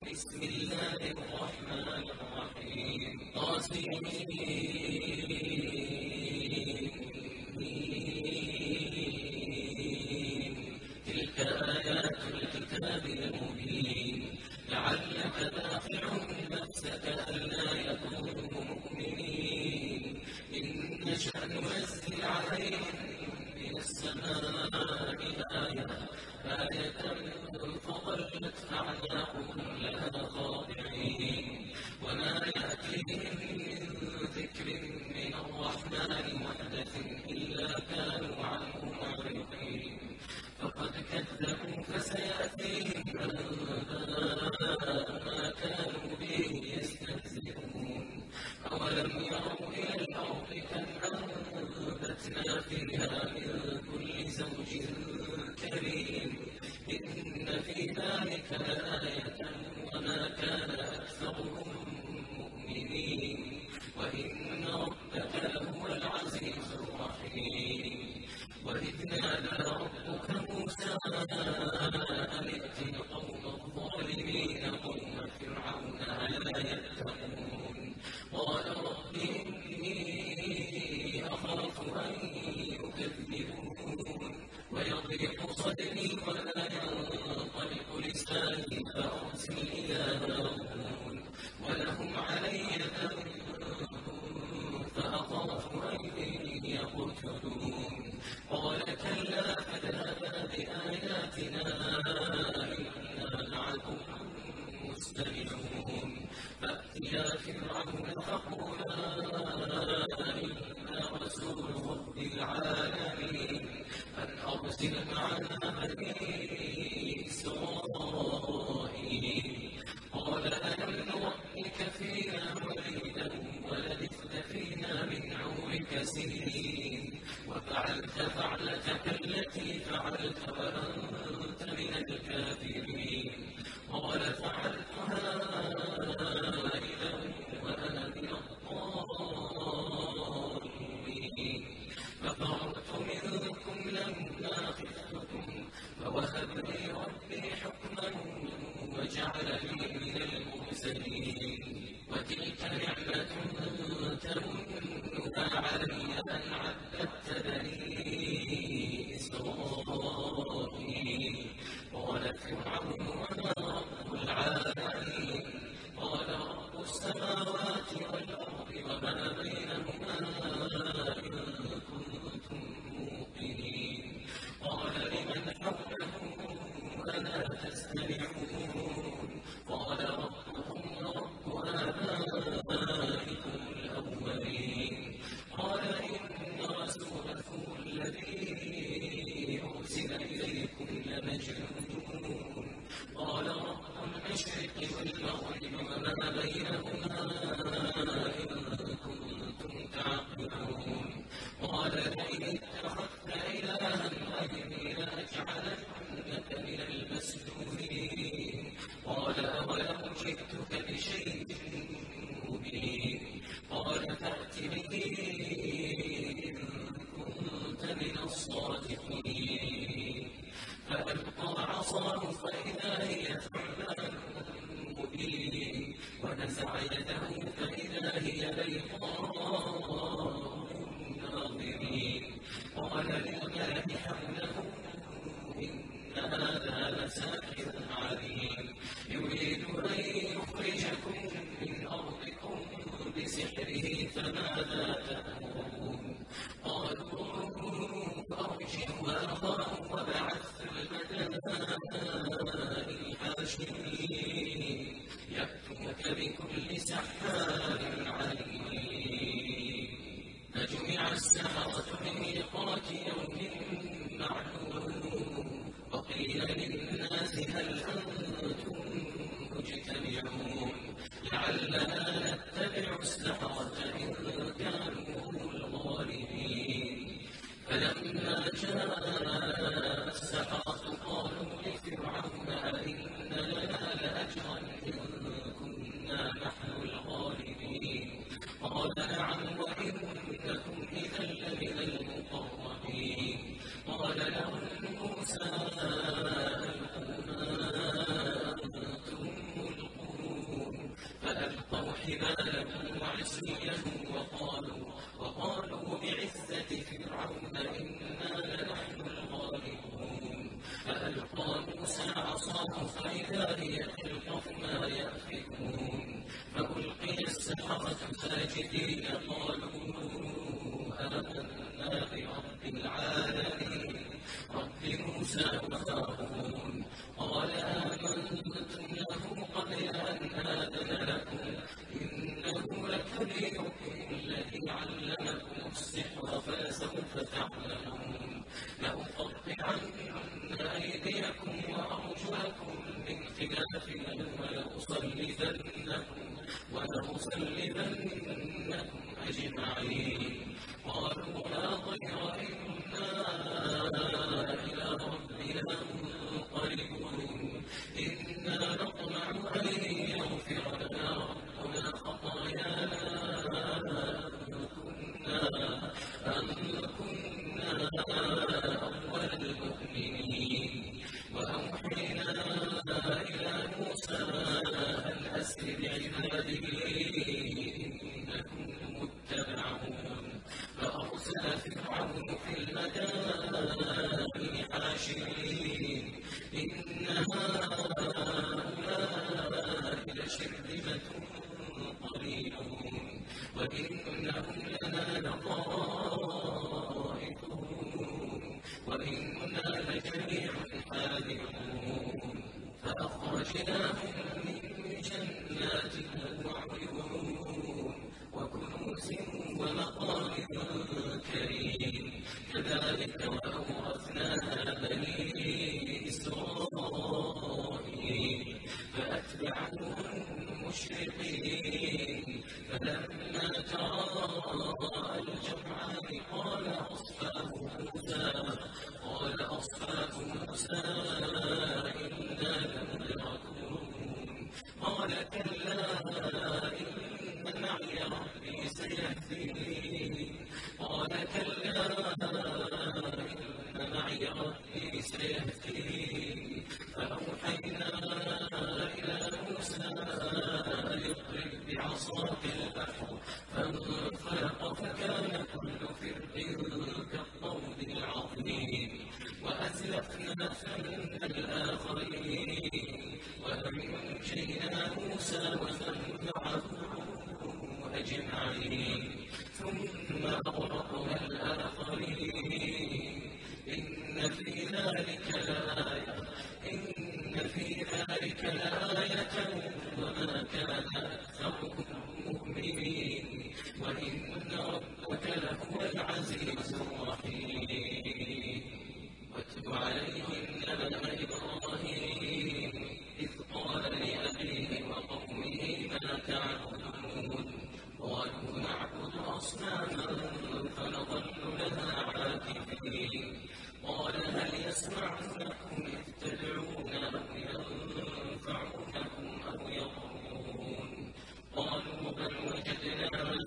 بسم الله الرحمن الرحيم تلك آيات الكتاب المبين لعلك باخع نفسك ألا يكونوا مؤمنين إن نشأ ننزل عليهم من السماء آية فظلت أعناقهم لها خاضعين وما يأتيهم من ذكر من الرحمن محدث إلا كانوا عنه معرضين فقد كذبوا فسيأتيهم أنباء ما كانوا به يستهزئون أولم يروا إلى الأرض كم أنبتنا فيها من كل زوج كريم إن في ذلك لآية وما كان أكثرهم مؤمنين وإن ربك لهو العزيز الرحيم وإذ نادى ربك موسى أن ائت القوم الظالمين قوم فرعون ألا يتقون قال رب إني أخاف أن يكذبون ويضيق صدري ولا ينطلق لساني فأرسل إلى هارون ولهم علي ذنب فأخاف أن يقتلون قال كلا فاذهبا بآياتنا إنا معكم مستمعون فأتيا فرعون فقولا إنا رسول رب العالمين أن أرسل معنا بني إسرائيل قال ألم نربك فينا وليدا ولبثت فينا من عمرك سنين وفعلت فعلتك التي فعلت وأنت من الكافرين قال فعلتها إذا وأنا من الضالين ففررت منكم لما خفتكم فوهب لي ربي حكما وجعلني من المرسلين وتلك نعمة تمنها علي أن عبدت بني إسرائيل قال فرعون وما رب العالمين قال رب السماوات والأرض وما بينهما إن كنتم موقنين قال لمن حوله ألا تستمعون قال ربكم ورب آبائكم الأولين قال إن رسولكم الذي أرسل إليكم لمجنون قال رب المشرق والمغرب وما بينهما إن كنتم تعقلون قال لئن اتخذت إلها غيري لأجعلنك من المسجونين قال أولو جئتك بشيء مبين قال فأت به إن كنت من الصادقين فألقى عصاه فإذا هي ثعبان مبين ونزع يده فإذا هي بيضاء للناظرين قال للملأ حوله إن هذا لساحر عليم يريد أن يخرجكم من أرضكم بسحره فماذا تأمرون قالوا أرجه وأخاه وابعث في المدائن حاشرين يأتوك بكل سحار عليم فجمع السحرة لميقات يوم معلوم وقيل للناس هل أنتم مجتمعون لعلنا نتبع السحرة إن كانوا هم الغالبين فلما جاء السحرة قالوا لفرعون أئن لنا لأجرا إن كنا نحن الغالبين قال نعم وإنكم إذا لمن المقربين حبالهم وعصيهم وقالوا بعزة فرعون إنا لنحن الغالبون فألقى موسى عصاه فإذا هي تلقف ما يأفكون فألقي السحرة ساجدين قالوا آمنا برب العالمين رب موسى وهارون قال آمنتم له قبل أن آذن لكم إنه لكبيركم الذي علمكم السحر فلسوف تعلمون لأقطعن أيديكم وأرجلكم من خلاف ولأصلبنكم أجمعين قالوا لا ضير إنا إلى ربنا منقلبون إنا نطمع أن يغفر لنا ربنا خطايانا أن كنا أول المؤمنين وأوحينا إلى موسى أن أسر بعبادي إنكم متبعون فأرسل فرعون في المدائن حاشرين إن هؤلاء لشرذمة قليلون وإنهم لنا لغائظون وإنا لجميع حاذرون فأخرجناهم من جنات وعيون وكنوز ومقام كريم كذلك وأورثناها بني إسرائيل فأتبعوهم مشرقين فلما تراءى الجمعان قال أصحاب موسى إنا لمدركون قال كلا إن معي ربي سيهدين قال كلا إن معي ربي سيهدين فأوحينا إلى موسى أن اضرب بعصاك البحر فانفلق فكان كل فرق كالطود العظيم وأزلفنا ثم الآخرين وأنجينا موسى ومن معه أجمعين ثم أغرقنا الآخرين إن في ذلك لآية وما كان أكثرهم مؤمنين وإن ربك لهو العزيز الرحيم واتل عليهم نبأ إبراهيم إذ قال لأبيه وقومه ما تعبدون قالوا نعبد أصناما فنظل لها عاكفين قال هل يسمعونكم إذ تدعون أو ينفعونكم أو يضرون قالوا بل وجدنا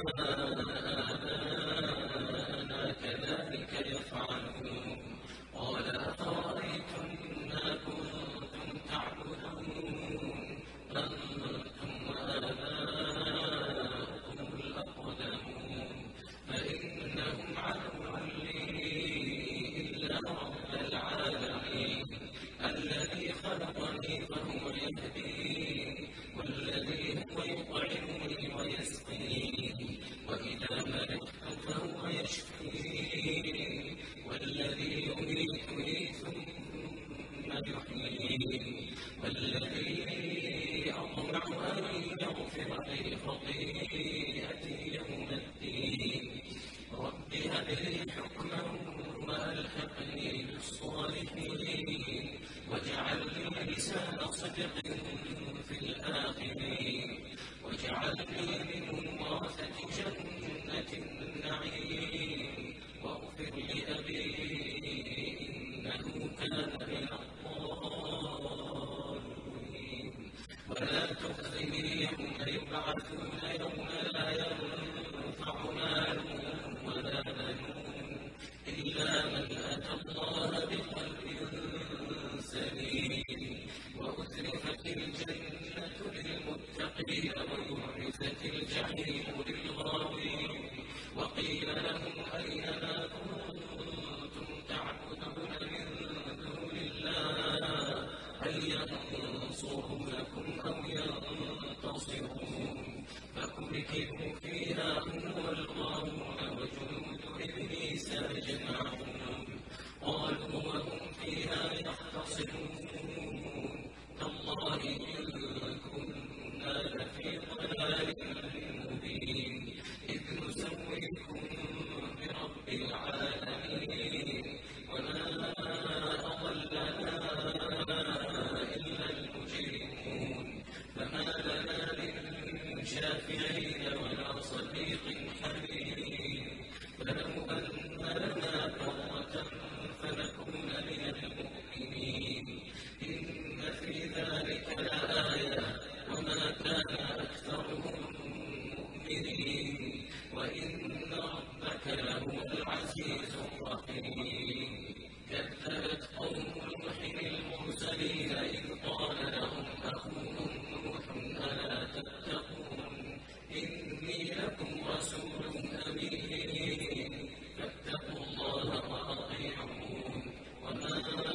آباءنا كذلك يفعلون قال أفرأيتم ما كنتم تعبدون أنتم وآباؤكم الأقدمون فإنهم عدو لي إلا رب العالمين الذي خلقني فهو يهدين والذي هو يطعمني ويسقين وإذا مرضت فهو يشفين والذي يميتني ثم يحيين والذي أطمع أن يغفر لي خطيئتي يوم الدين رب هب لي حكما وألحقني بالصالحين واجعل لي لسان صدق في الآخرين واجعلني من ورثة جنة النعيم واغفر لأبي إنه كان من الضالين ولا تخزني يوم يبعثون يوم لا ينفع مال ولا بنون إلا من أتى الله بقلب سليم وأزلفت الجنة للمتقين ويورث وبرزت الجحيم للغاوين وقيل لهم أين ما كنتم تعبدون من دون الله هل ينصرونكم أو ينتصرون فكبكبوا فيها هم والغاوون وجنود إبليس أجمعون قالوا وهم فيها يختصمون تالله إن كنا لفي ضلال مبين إذ نسويكم برب العالمين وما أضلنا إلا المجرمون فما لنا من شافعين ولا صديق حميم فلو أن لنا كرة فنكون من المؤمنين إن في ذلك لآية وما كان أكثرهم مؤمنين وإن ربك لهو العزيز الرحيم كذبت قوم نوح المرسلين إذ قال لهم أخوهم نوح ألا تتقون إني لكم رسول أمين فاتقوا الله وأطيعون وما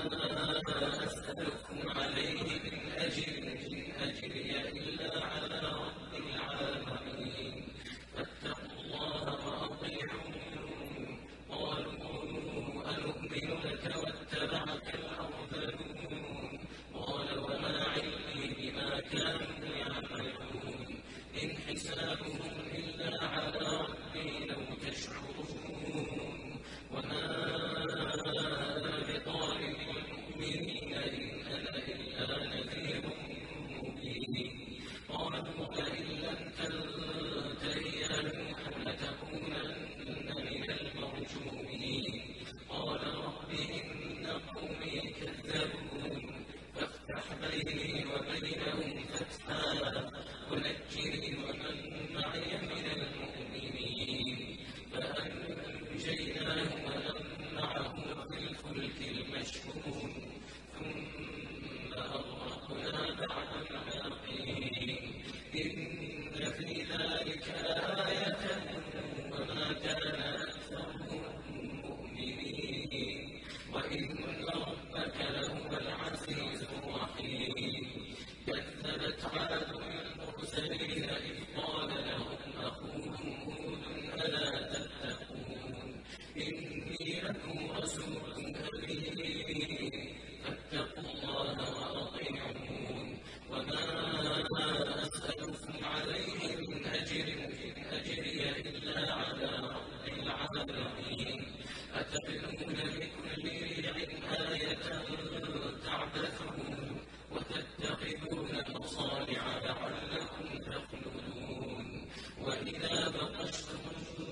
أسألكم عليه من أجر إن أجري إلا على رب العالمين فاتقوا الله وأطيعون قالوا أنؤمن لك واتبعك الأرذلون قال وما علمي بما كانوا يعملون إن حسابهم إلا على ربي لو تشعرون وما أنا بطارد المؤمنين إن أنا إلا نذير مبين قالوا لئن لم تنته يا نوح لتكونن من المرجومين قال رب إن قومي كذبون فافتح بيني وبينهم فتحا ونجني ومن معي من المؤمنين فأنجيناه ومن معه في الفلك المشحون ثم أغرقنا بعد الباقين إن في ذلك لآية وما كان أكثرهم مؤمنين وإن ربك لهو العزيز الرحيم كذبت عاد المرسلين إذ قال لهم أخوهم هود ألا تتقون إني لكم رسول أمين فاتقوا الله وأطيعون وما أسألكم عليه من أجر إن أجري إلا على رب العالمين أتبنون بكل ريع آية تعبثون وتتخذون مصانع لعلكم تخلدون وإذا بطشتم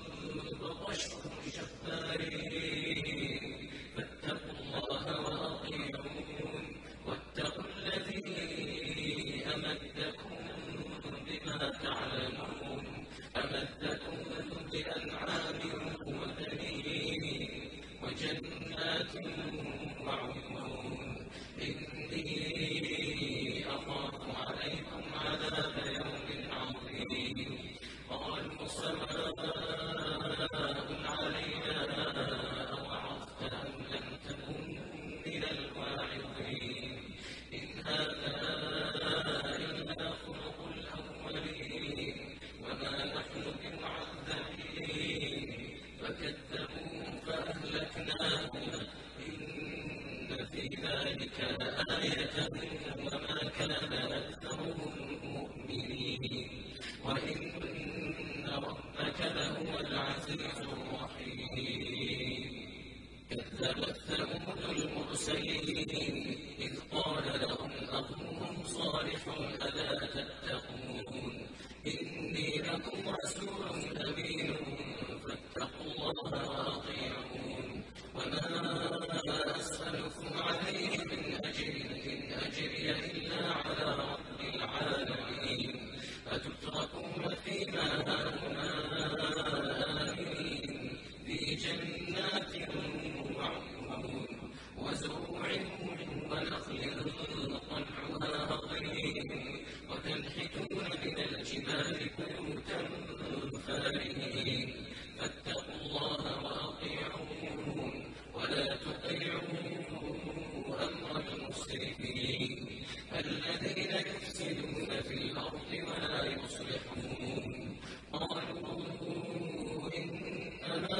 جبارين فاتقوا الله وأطيعون واتقوا الذي أمدكم بما تعلمون أمدكم بأنعام وبنين وجنات وعيون إني أخاف عليكم عذاب يوم عظيم قالوا سواء علينا أوعظت أم لم تكن من الواعظين إن هذا إلا خلق الأولين وما نحن بمعذبين فكذبوه فأهلكناهم إن في ذلك لآية وما كان أكثرهم مؤمنين وإن ربك لهو العزيز الرحيم كذبت ثمود المرسلين إذ قال لهم أخوهم صالح ألا تتقون إني لكم رسول أمين فاتقوا الله وأطيعون وما أسألكم عليه من أجر إن أجري إلا على رب العالمين أتتركون فيما هاهنا آمنين في جنات وعيون وزروع ونخل طلعها هضيم وتنحتون من الجبال النار بيوتا فارهين فاتقوا الله وأطيعون ولا تطيعوا أمر المسرفين الذين يفسدون في الأرض ولا يصلحون قالوا إنما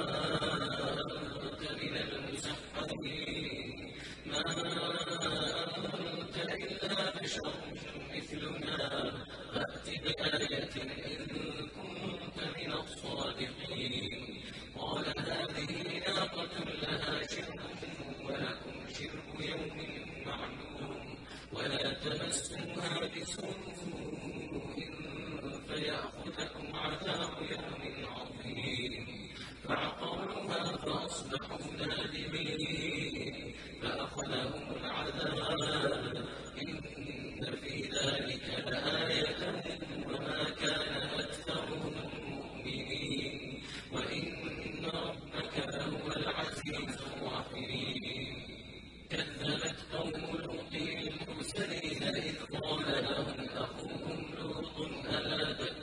أنت من المسحرين ما أنت إلا بشر مثلنا فأت بآية إن كنت من الصادقين قال هذه ناقة لها شرب ولكم شرب يوم معلوم ولا تمسوها بسوء فيأخذكم عذاب يوم عظيم فعقروها فأصبحوا نادمين فأخذهم العذاب إن في ذلك لآية وما كان أكثرهم مؤمنين وإن ربك لهو العزيز الرحيم كذبت قوم لوط المرسلين إذ قال لهم أخوهم لوط ألا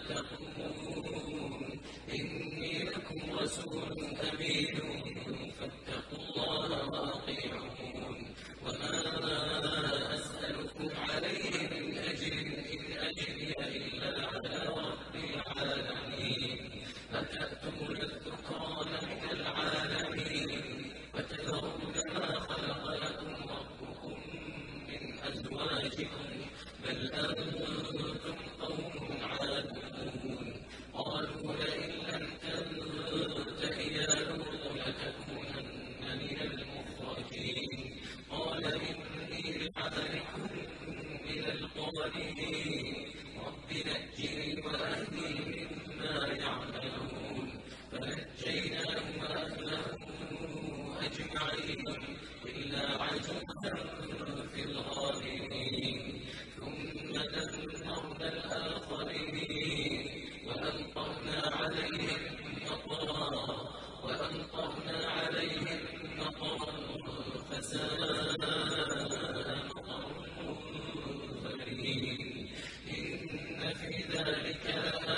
تتقون إني لكم رسول أمين فاتقوا الله وأطيعون وما أسألكم عليه من أجر إن أجري إلا على رب العالمين أتأتون الذكران من العالمين وتذرون ما خلق لكم ربكم من أزواجكم بل أنتم قوم عادون قالوا لئن لم تنته يا لوط لتكونن من المخرجين قال إني لعملكم من القالين رب نجني وأهلي مما يعملون فنجيناه وأهله أجمعين إلا عجوزا في الغابرين ثم دمرنا الآخرين وأمطرنا عليهم مطرا فساء مطر المنذرين إن في ذلك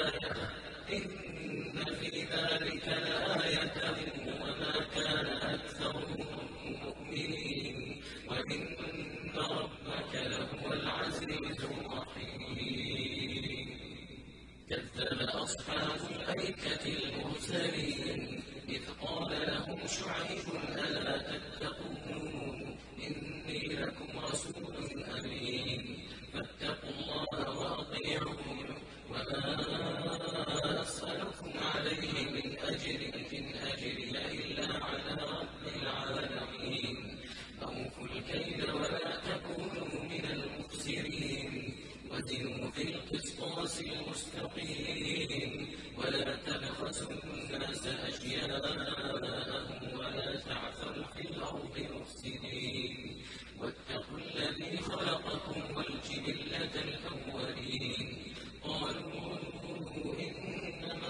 لآية وما كان أكثرهم مؤمنين وإن ربك لهو العزيز الرحيم كذب أصحاب الأيكة المرسلين إذ قال لهم شعيب ألا تتقون إني لكم رسول أمين فاتقوا الله وأطيعون وما أسألكم عليه من أجر إن أجري إلا على رب العالمين أوفوا الكيل ولا تكونوا من المخسرين وزنوا بالقسطاس المستقيم ولا تبخسوا الناس أشياءهم ولا تعثوا في الأرض مفسدين واتقوا الذي خلقكم والجبلة الأولين قالوا إنما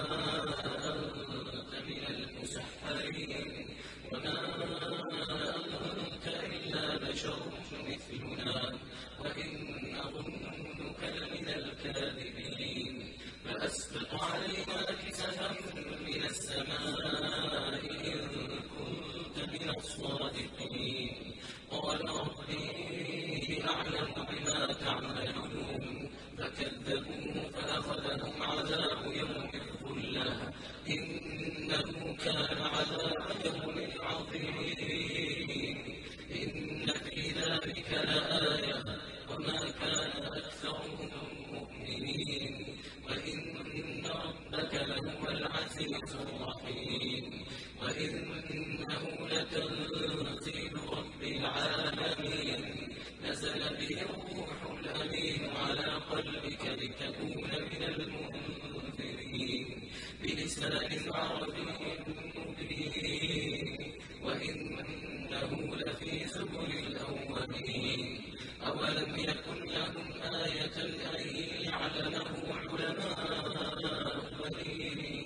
أنت من المسحرين وما أنت إلا بشر مثلنا وإن نظنك لمن الكاذبين فأسقط علينا كسفا من السماء إن كنت من الصادقين قال ربي أعلم بما تعملون فكذبوه فأخذهم عذاب يوم الظلة إنه كان عذاب يوم عظيم إن في ذلك لآية وما كان أكثرهم مؤمنين وإن ربك لهو العزيز الرحيم وإنه لتنزيل رب العالمين نزل به الروح الأمين على قلبك لتكون من المنذرين بلسان عربي مبين وإنه لفي زبر الأولين أولم يكن لهم آية أن يعلمه علماء بني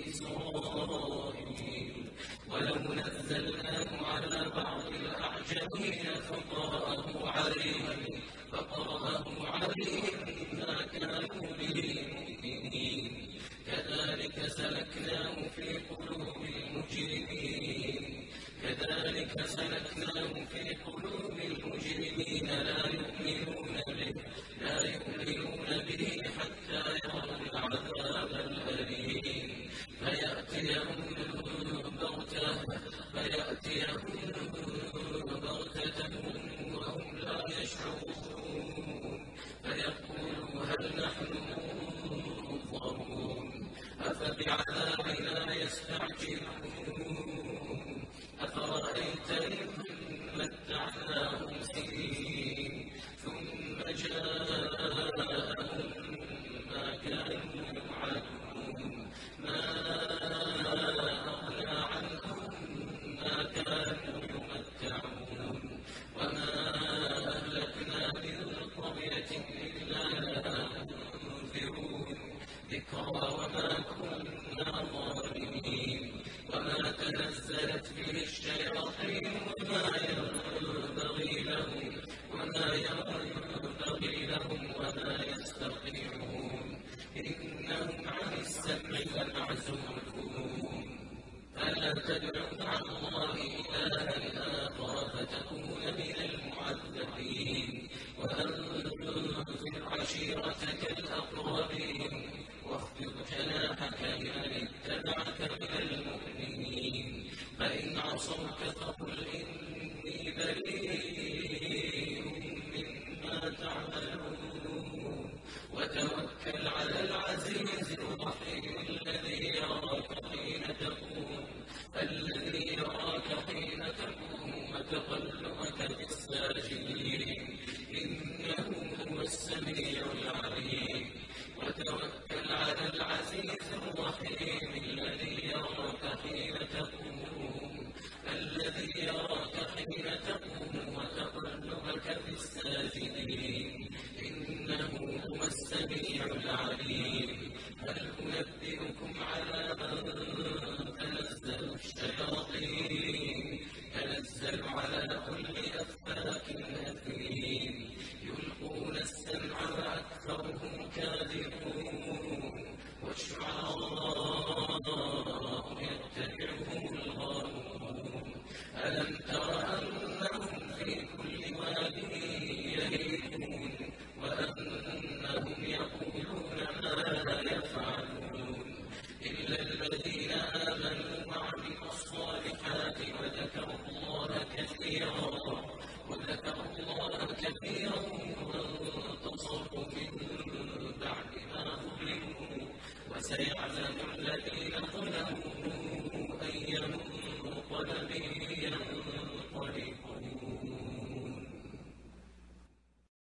إسرائيل ولو نزلناه على بعض الأعجمين فقرأه عليهم ما كانوا به كذلك سلكناه في قلوب المجرمين لا يؤمنون به حتى يروا العذاب الأليم فيأتيهم بغتة وهم لا يشعرون فيقولوا هل نحن منظرون أفبعذابنا يستعجلون أفرأيت إن متعناهم سنين ثم جاءهم ما كانوا يوعدون ما أغنى عنهم ما كانوا يمتعون وما أهلكنا من قرية إلا لها منذرون ذكرى وما كنا ظالمين وما تنزلت به الشياطين وما ينبغي لهم وما يستطيعون إنهم عن السمع لمعزولون فلا تدع مع الله إلها آخر فتكون من المعذبين وأنذر عشيرتك الأقربين واخفض جناحك لمن اتبعك من المؤمنين فإن عصوك فقل إني بريء مما تعملون وتوكل على العزيز الرحيم الذي يراك حين تقوم وتقلبك في الساجدين إنه هو السميع العليم وتوكل على العزيز الرحيم الذي يراك حين تقوم وتقلبك في الساجدين إنه هو السميع العليم هل أنبئكم على من تنزل الشياطين تنزل على كل أفاك أثيم يلقون السمع وأكثرهم كاذبون والشعراء يتبعهم الغاوون ألم تر أنهم في كل واد يهيمون وأنهم يقولون ما لا يفعلون إلا الذين آمنوا وعملوا الصالحات وذكروا الله كثيرا وانتصروا من بعد ما ظلموا وسيعلم الذين ظلموا